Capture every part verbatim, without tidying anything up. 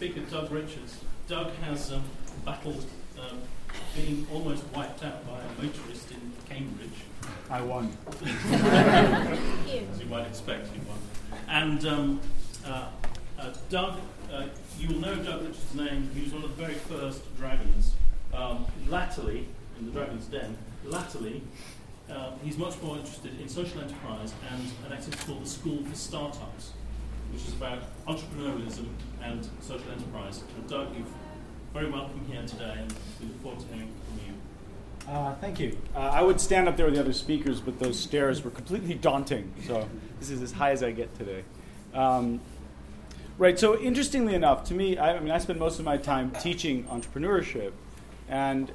speaker, Doug Richards. Doug has um, battled um, being almost wiped out by a motorist in Cambridge. I won. As you might expect, you won. And um, uh, uh, Doug, uh, you will know Doug Richards' name. He was one of the very first dragons. Um, latterly, in the Dragon's Den, latterly, uh, he's much more interested in social enterprise and an activity called the School for Startups, which is about entrepreneurialism and social enterprise. And Doug, you're very welcome here today, and we look forward to hearing from you. Uh, thank you. Uh, I would stand up there with the other speakers, but those stairs were completely daunting. So this is as high as I get today. Um, right. So interestingly enough, to me, I, I mean, I spend most of my time teaching entrepreneurship, and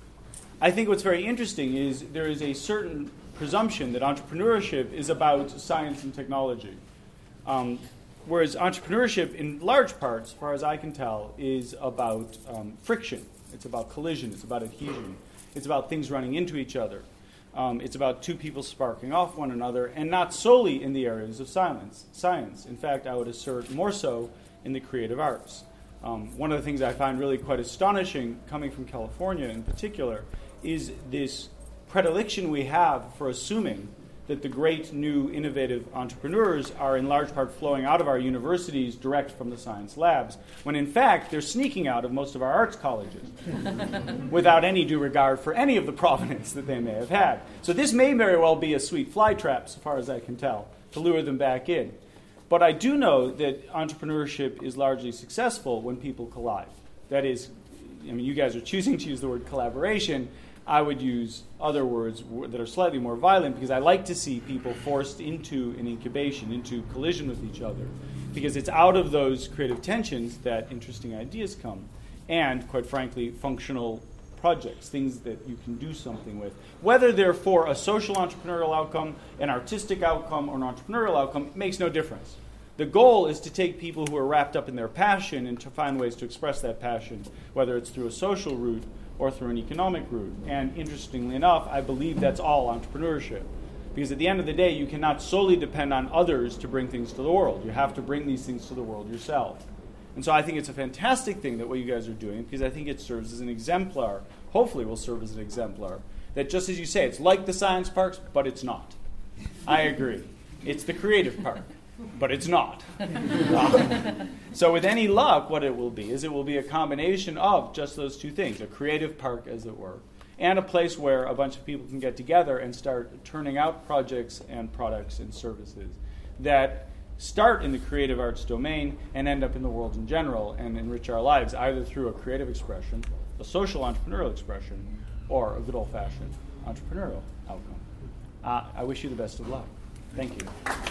I think what's very interesting is there is a certain presumption that entrepreneurship is about science and technology. Um, Whereas entrepreneurship, in large part, as far as I can tell, is about um, friction. It's about collision. It's about adhesion. It's about things running into each other. Um, it's about two people sparking off one another, and not solely in the areas of science. Science. In fact, I would assert more so in the creative arts. Um, one of the things I find really quite astonishing, coming from California in particular, is this predilection we have for assuming that the great new innovative entrepreneurs are in large part flowing out of our universities direct from the science labs, when in fact they're sneaking out of most of our arts colleges without any due regard for any of the provenance that they may have had. So this may very well be a sweet fly trap, so far as I can tell, to lure them back in. But I do know that entrepreneurship is largely successful when people collide. That is, I mean, you guys are choosing to use the word collaboration. I would use other words that are slightly more violent, because I like to see people forced into an incubation, into collision with each other, because it's out of those creative tensions that interesting ideas come, and, quite frankly, functional projects, things that you can do something with. Whether they're for a social entrepreneurial outcome, an artistic outcome, or an entrepreneurial outcome, it makes no difference. The goal is to take people who are wrapped up in their passion and to find ways to express that passion, whether it's through a social route or through an economic route. And interestingly enough, I believe that's all entrepreneurship. Because at the end of the day, you cannot solely depend on others to bring things to the world. You have to bring these things to the world yourself. And so I think it's a fantastic thing that what you guys are doing, because I think it serves as an exemplar, hopefully will serve as an exemplar, that just as you say, it's like the science parks, but it's not. I agree. It's the creative park, but it's not. So with any luck, what it will be is it will be a combination of just those two things, a creative park, as it were, and a place where a bunch of people can get together and start turning out projects and products and services that start in the creative arts domain and end up in the world in general and enrich our lives, either through a creative expression, a social entrepreneurial expression, or a good old-fashioned entrepreneurial outcome. Uh, I wish you the best of luck. Thank you.